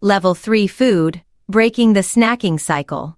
Level 3 Food, Breaking the Snacking Cycle.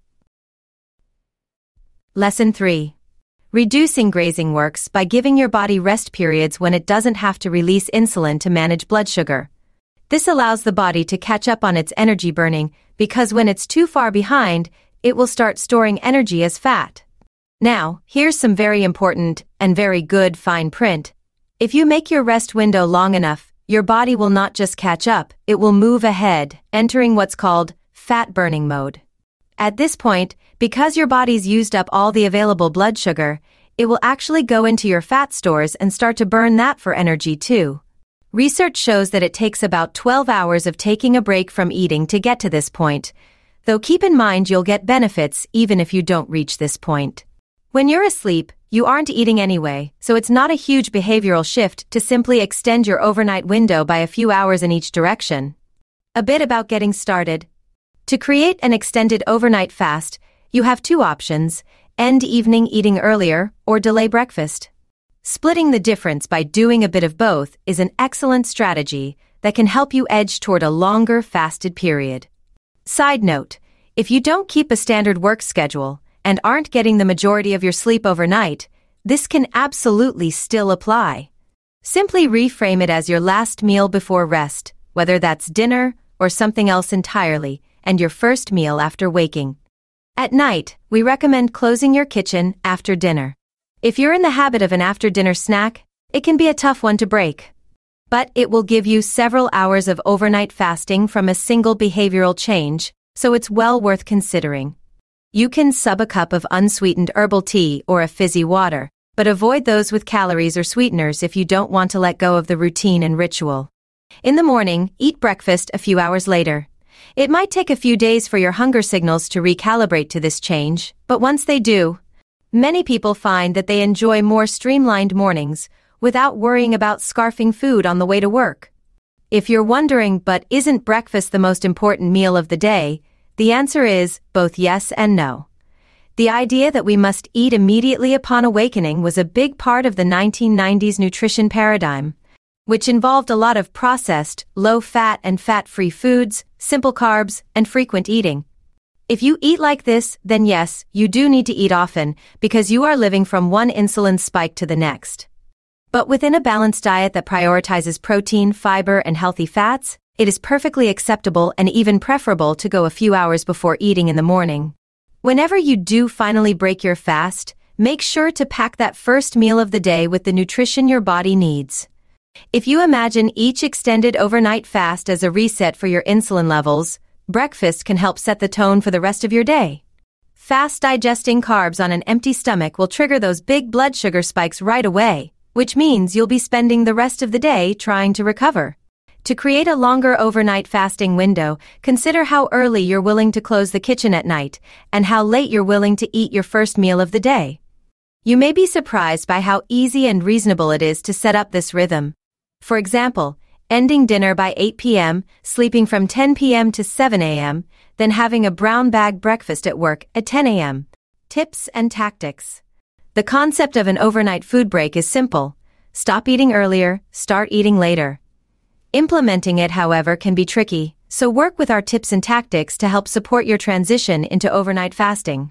Lesson 3. Reducing grazing works by giving your body rest periods when it doesn't have to release insulin to manage blood sugar. This allows the body to catch up on its energy burning because when it's too far behind, it will start storing energy as fat. Now, here's some very important and very good fine print. If you make your rest window long enough, your body will not just catch up, it will move ahead, entering what's called fat burning mode. At this point, because your body's used up all the available blood sugar, it will actually go into your fat stores and start to burn that for energy too. Research shows that it takes about 12 hours of taking a break from eating to get to this point, though keep in mind you'll get benefits even if you don't reach this point. When you're asleep, you aren't eating anyway, so it's not a huge behavioral shift to simply extend your overnight window by a few hours in each direction. A bit about getting started. To create an extended overnight fast, you have two options: end evening eating earlier or delay breakfast. Splitting the difference by doing a bit of both is an excellent strategy that can help you edge toward a longer fasted period. Side note, if you don't keep a standard work schedule and aren't getting the majority of your sleep overnight, this can absolutely still apply. Simply reframe it as your last meal before rest, whether that's dinner or something else entirely, and your first meal after waking. At night, we recommend closing your kitchen after dinner. If you're in the habit of an after-dinner snack, it can be a tough one to break. But it will give you several hours of overnight fasting from a single behavioral change, so it's well worth considering. You can sub a cup of unsweetened herbal tea or a fizzy water, but avoid those with calories or sweeteners if you don't want to let go of the routine and ritual. In the morning, eat breakfast a few hours later. It might take a few days for your hunger signals to recalibrate to this change, but once they do, many people find that they enjoy more streamlined mornings without worrying about scarfing food on the way to work. If you're wondering, but isn't breakfast the most important meal of the day? The answer is both yes and no. The idea that we must eat immediately upon awakening was a big part of the 1990s nutrition paradigm, which involved a lot of processed, low-fat and fat-free foods, simple carbs, and frequent eating. If you eat like this, then yes, you do need to eat often because you are living from one insulin spike to the next. But within a balanced diet that prioritizes protein, fiber, and healthy fats, it is perfectly acceptable and even preferable to go a few hours before eating in the morning. Whenever you do finally break your fast, make sure to pack that first meal of the day with the nutrition your body needs. If you imagine each extended overnight fast as a reset for your insulin levels, breakfast can help set the tone for the rest of your day. Fast digesting carbs on an empty stomach will trigger those big blood sugar spikes right away, which means you'll be spending the rest of the day trying to recover. To create a longer overnight fasting window, consider how early you're willing to close the kitchen at night and how late you're willing to eat your first meal of the day. You may be surprised by how easy and reasonable it is to set up this rhythm. For example, ending dinner by 8 p.m., sleeping from 10 p.m. to 7 a.m., then having a brown bag breakfast at work at 10 a.m. Tips and tactics. The concept of an overnight food break is simple. Stop eating earlier, start eating later. Implementing it, however, can be tricky, so work with our tips and tactics to help support your transition into overnight fasting.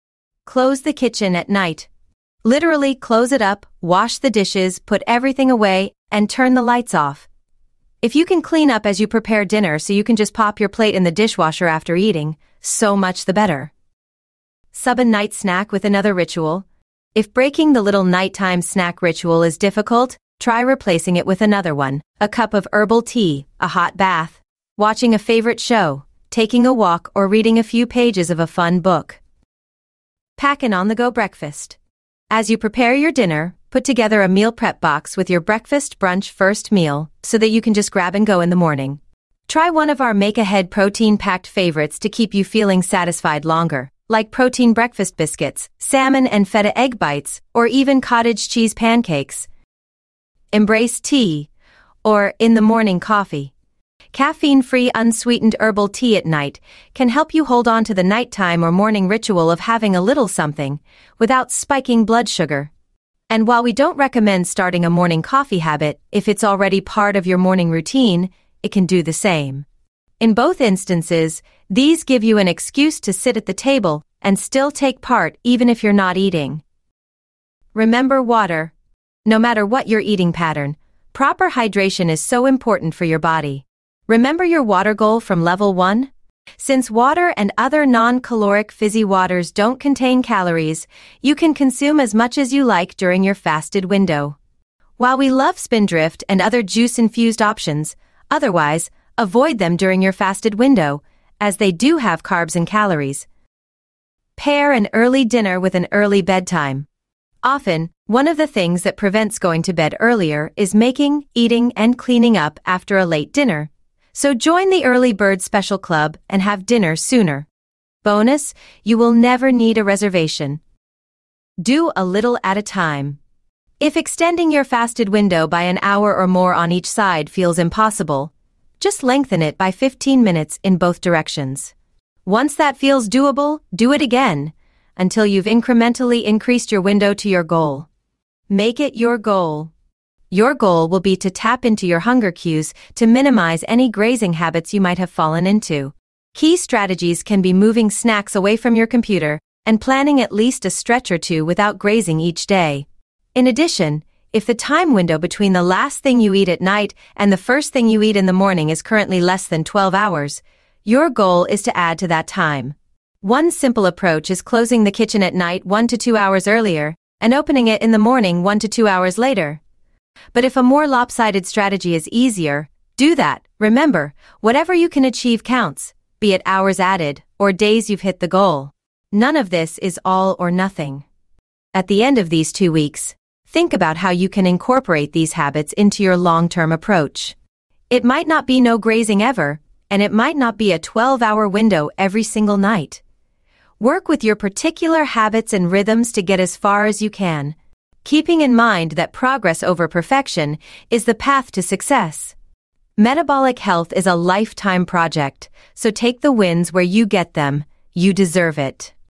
Close the kitchen at night. Literally close it up, wash the dishes, put everything away, and turn the lights off. If you can clean up as you prepare dinner so you can just pop your plate in the dishwasher after eating, so much the better. Sub a night snack with another ritual. If breaking the little nighttime snack ritual is difficult, try replacing it with another one: a cup of herbal tea, a hot bath, watching a favorite show, taking a walk, or reading a few pages of a fun book. Pack an on-the-go breakfast. As you prepare your dinner, put together a meal prep box with your breakfast, brunch, first meal so that you can just grab and go in the morning. Try one of our make-ahead protein-packed favorites to keep you feeling satisfied longer, like protein breakfast biscuits, salmon and feta egg bites, or even cottage cheese pancakes. Embrace tea, or in-the-morning coffee. Caffeine-free unsweetened herbal tea at night can help you hold on to the nighttime or morning ritual of having a little something without spiking blood sugar. And while we don't recommend starting a morning coffee habit, if it's already part of your morning routine, it can do the same. In both instances, these give you an excuse to sit at the table and still take part even if you're not eating. Remember water. No matter what your eating pattern, proper hydration is so important for your body. Remember your water goal from level 1? Since water and other non-caloric fizzy waters don't contain calories, you can consume as much as you like during your fasted window. While we love Spindrift and other juice-infused options, otherwise, avoid them during your fasted window, as they do have carbs and calories. Pair an early dinner with an early bedtime. Often, one of the things that prevents going to bed earlier is making, eating, and cleaning up after a late dinner. So join the Early Bird Special Club and have dinner sooner. Bonus, you will never need a reservation. Do a little at a time. If extending your fasted window by an hour or more on each side feels impossible, just lengthen it by 15 minutes in both directions. Once that feels doable, do it again, until you've incrementally increased your window to your goal. Make it your goal. Your goal will be to tap into your hunger cues to minimize any grazing habits you might have fallen into. Key strategies can be moving snacks away from your computer and planning at least a stretch or two without grazing each day. In addition, if the time window between the last thing you eat at night and the first thing you eat in the morning is currently less than 12 hours, your goal is to add to that time. One simple approach is closing the kitchen at night 1 to 2 hours earlier and opening it in the morning 1 to 2 hours later. But if a more lopsided strategy is easier, do that. Remember, whatever you can achieve counts, be it hours added or days you've hit the goal. None of this is all or nothing. At the end of these 2 weeks, think about how you can incorporate these habits into your long-term approach. It might not be no grazing ever, and it might not be a 12-hour window every single night. Work with your particular habits and rhythms to get as far as you can, keeping in mind that progress over perfection is the path to success. Metabolic health is a lifetime project, so take the wins where you get them. You deserve it.